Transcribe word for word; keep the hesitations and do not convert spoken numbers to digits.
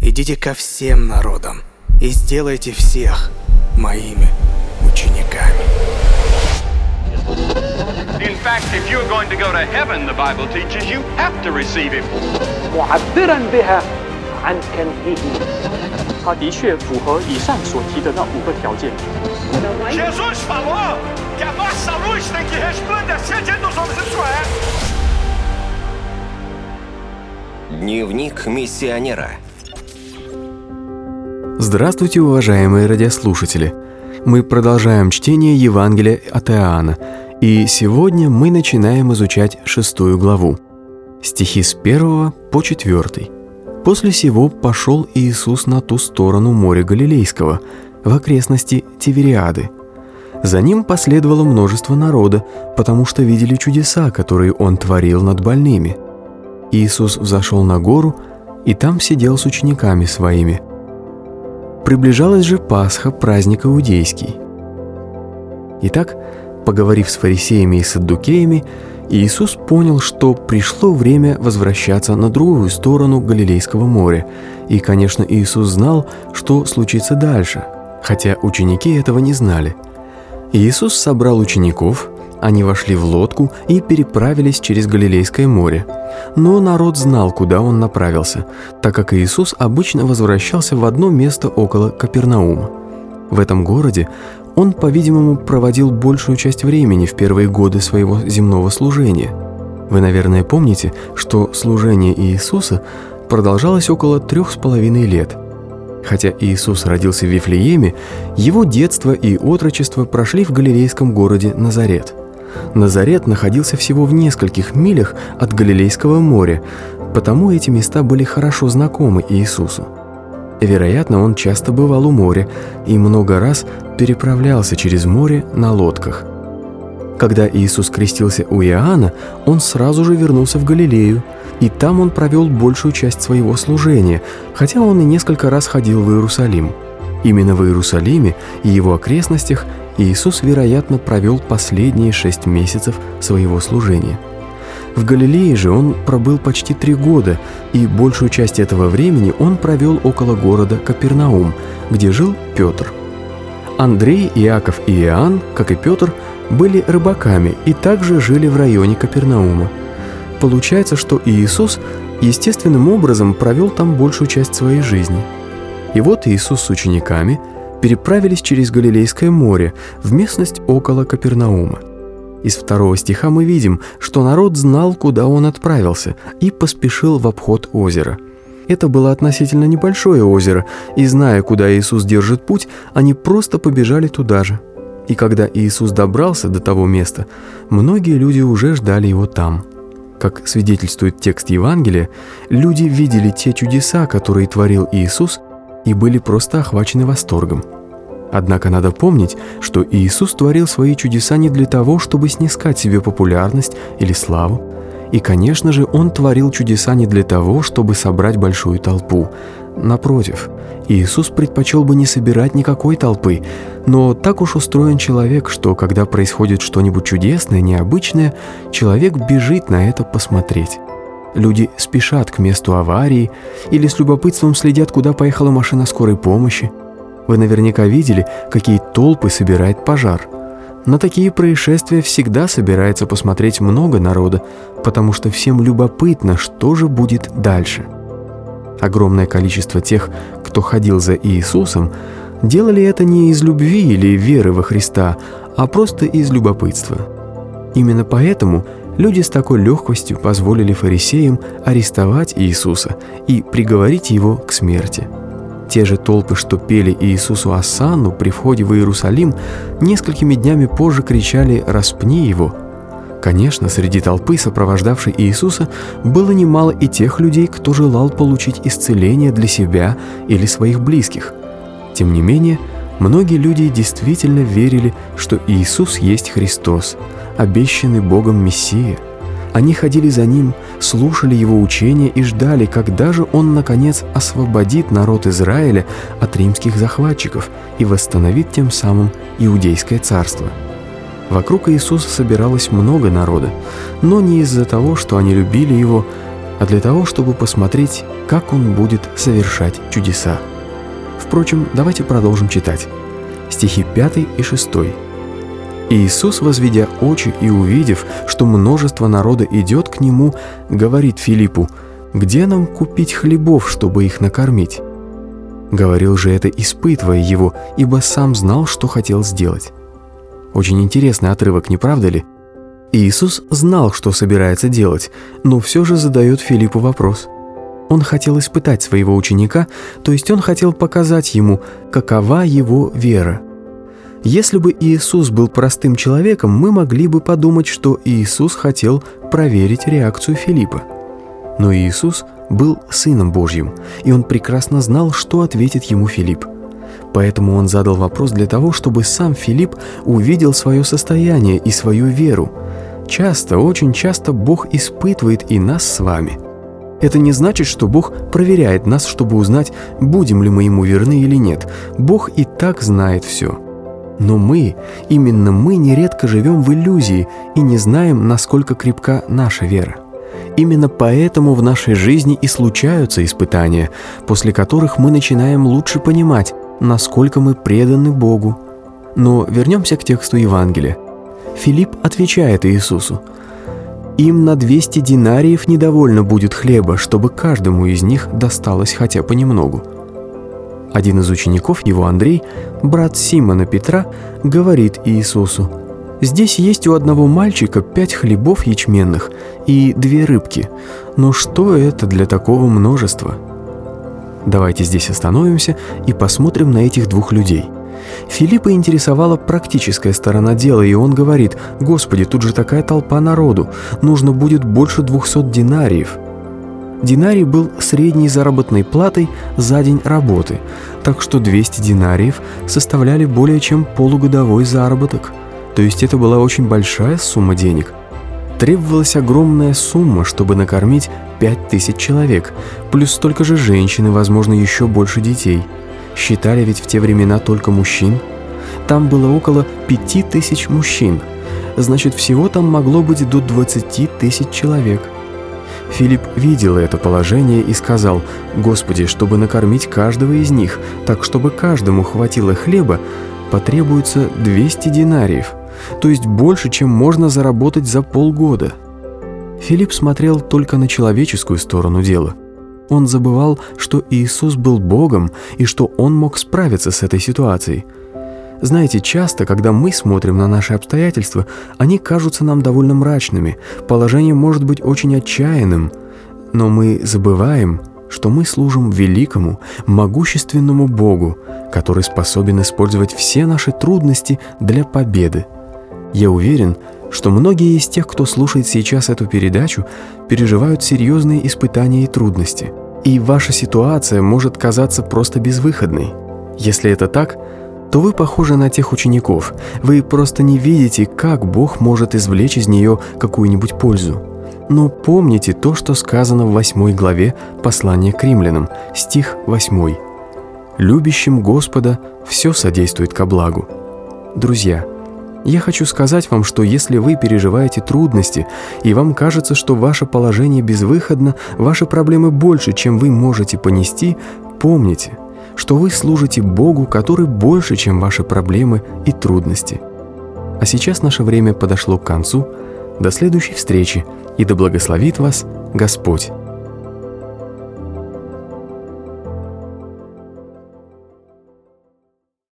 идите ко всем народам и сделайте всех моими учениками». In fact, if you're going to go to heaven, the Bible teaches, you have to receive him. معبرا بها عن كنهه. 它的确符合以上所提的那五个条件。 Jesus falou que a vossa luz tem que resplandecer diante dos homens. Isso é. Дневник миссионера. Здравствуйте, уважаемые радиослушатели! Мы продолжаем чтение Евангелия от Иоанна, и сегодня мы начинаем изучать шестую главу, стихи с первого по четвертый. «После сего пошел Иисус на ту сторону моря Галилейского, в окрестности Тивериады. За ним последовало множество народа, потому что видели чудеса, которые Он творил над больными. Иисус взошел на гору, и там сидел с учениками Своими. Приближалась же Пасха, праздник иудейский. Итак, поговорив с фарисеями и саддукеями, Иисус понял, что пришло время возвращаться на другую сторону Галилейского моря. И, конечно, Иисус знал, что случится дальше, хотя ученики этого не знали. Иисус собрал учеников, они вошли в лодку и переправились через Галилейское море. Но народ знал, куда он направился, так как Иисус обычно возвращался в одно место около Капернаума. В этом городе Он, по-видимому, проводил большую часть времени в первые годы своего земного служения. Вы, наверное, помните, что служение Иисуса продолжалось около трех с половиной лет. Хотя Иисус родился в Вифлееме, Его детство и отрочество прошли в галилейском городе Назарет. Назарет находился всего в нескольких милях от Галилейского моря, потому эти места были хорошо знакомы Иисусу. Вероятно, Он часто бывал у моря и много раз переправлялся через море на лодках. Когда Иисус крестился у Иоанна, Он сразу же вернулся в Галилею, и там Он провел большую часть своего служения, хотя Он и несколько раз ходил в Иерусалим. Именно в Иерусалиме и его окрестностях Иисус, вероятно, провел последние шесть месяцев своего служения. В Галилее же Он пробыл почти три года, и большую часть этого времени Он провел около города Капернаум, где жил Петр. Андрей, Иаков и Иоанн, как и Петр, были рыбаками и также жили в районе Капернаума. Получается, что Иисус естественным образом провел там большую часть своей жизни. И вот Иисус с учениками переправились через Галилейское море в местность около Капернаума. Из второго стиха мы видим, что народ знал, куда Он отправился, и поспешил в обход озера. Это было относительно небольшое озеро, и, зная, куда Иисус держит путь, они просто побежали туда же. И когда Иисус добрался до того места, многие люди уже ждали Его там. Как свидетельствует текст Евангелия, люди видели те чудеса, которые творил Иисус, и были просто охвачены восторгом. Однако надо помнить, что Иисус творил свои чудеса не для того, чтобы снискать себе популярность или славу. И, конечно же, Он творил чудеса не для того, чтобы собрать большую толпу. Напротив, Иисус предпочел бы не собирать никакой толпы, но так уж устроен человек, что когда происходит что-нибудь чудесное, необычное, человек бежит на это посмотреть. Люди спешат к месту аварии или с любопытством следят, куда поехала машина скорой помощи. Вы наверняка видели, какие толпы собирает пожар. На такие происшествия всегда собирается посмотреть много народа, потому что всем любопытно, что же будет дальше. Огромное количество тех, кто ходил за Иисусом, делали это не из любви или веры во Христа, а просто из любопытства. Именно поэтому люди с такой легкостью позволили фарисеям арестовать Иисуса и приговорить Его к смерти. Те же толпы, что пели Иисусу осанну при входе в Иерусалим, несколькими днями позже кричали «Распни Его!». Конечно, среди толпы, сопровождавшей Иисуса, было немало и тех людей, кто желал получить исцеление для себя или своих близких. Тем не менее, многие люди действительно верили, что Иисус есть Христос, обещанный Богом Мессия. Они ходили за Ним, слушали Его учения и ждали, когда же Он, наконец, освободит народ Израиля от римских захватчиков и восстановит тем самым Иудейское царство. Вокруг Иисуса собиралось много народа, но не из-за того, что они любили Его, а для того, чтобы посмотреть, как Он будет совершать чудеса. Впрочем, давайте продолжим читать. Стихи пятый и шестой. «Иисус, возведя очи и увидев, что множество народа идет к Нему, говорит Филиппу: где нам купить хлебов, чтобы их накормить? Говорил же это, испытывая его, ибо сам знал, что хотел сделать». Очень интересный отрывок, не правда ли? Иисус знал, что собирается делать, но все же задает Филиппу вопрос. Он хотел испытать своего ученика, то есть он хотел показать ему, какова его вера. Если бы Иисус был простым человеком, мы могли бы подумать, что Иисус хотел проверить реакцию Филиппа. Но Иисус был Сыном Божьим, и Он прекрасно знал, что ответит ему Филипп. Поэтому Он задал вопрос для того, чтобы сам Филипп увидел свое состояние и свою веру. Часто, очень часто Бог испытывает и нас с вами. Это не значит, что Бог проверяет нас, чтобы узнать, будем ли мы Ему верны или нет. Бог и так знает все. Но мы, именно мы нередко живем в иллюзии и не знаем, насколько крепка наша вера. Именно поэтому в нашей жизни и случаются испытания, после которых мы начинаем лучше понимать, насколько мы преданы Богу. Но вернемся к тексту Евангелия. Филипп отвечает Иисусу: «Им на двести динариев недовольно будет хлеба, чтобы каждому из них досталось хотя понемногу». Один из учеников его, Андрей, брат Симона Петра, говорит Иисусу: «Здесь есть у одного мальчика пять хлебов ячменных и две рыбки. Но что это для такого множества?» Давайте здесь остановимся и посмотрим на этих двух людей. Филиппа интересовала практическая сторона дела, и он говорит: «Господи, тут же такая толпа народу, нужно будет больше двухсот динариев». Динарий был средней заработной платой за день работы, так что двести динариев составляли более чем полугодовой заработок. То есть это была очень большая сумма денег. Требовалась огромная сумма, чтобы накормить пять тысяч человек, плюс столько же женщин и, возможно, еще больше детей. Считали ведь в те времена только мужчин. Там было около пяти тысяч мужчин. Значит, всего там могло быть до двадцати тысяч человек. Филипп видел это положение и сказал: «Господи, чтобы накормить каждого из них, так чтобы каждому хватило хлеба, потребуется двести динариев, то есть больше, чем можно заработать за полгода». Филипп смотрел только на человеческую сторону дела. Он забывал, что Иисус был Богом и что Он мог справиться с этой ситуацией. Знаете, часто, когда мы смотрим на наши обстоятельства, они кажутся нам довольно мрачными, положение может быть очень отчаянным, но мы забываем, что мы служим великому, могущественному Богу, который способен использовать все наши трудности для победы. Я уверен, что многие из тех, кто слушает сейчас эту передачу, переживают серьезные испытания и трудности, и ваша ситуация может казаться просто безвыходной. Если это так, то вы похожи на тех учеников, вы просто не видите, как Бог может извлечь из нее какую-нибудь пользу. Но помните то, что сказано в восьмой главе послания к римлянам, стих восьмой. «Любящим Господа все содействует ко благу». Друзья, я хочу сказать вам, что если вы переживаете трудности, и вам кажется, что ваше положение безвыходно, ваши проблемы больше, чем вы можете понести, помните, что вы служите Богу, который больше, чем ваши проблемы и трудности. А сейчас наше время подошло к концу. До следующей встречи, и да благословит вас Господь.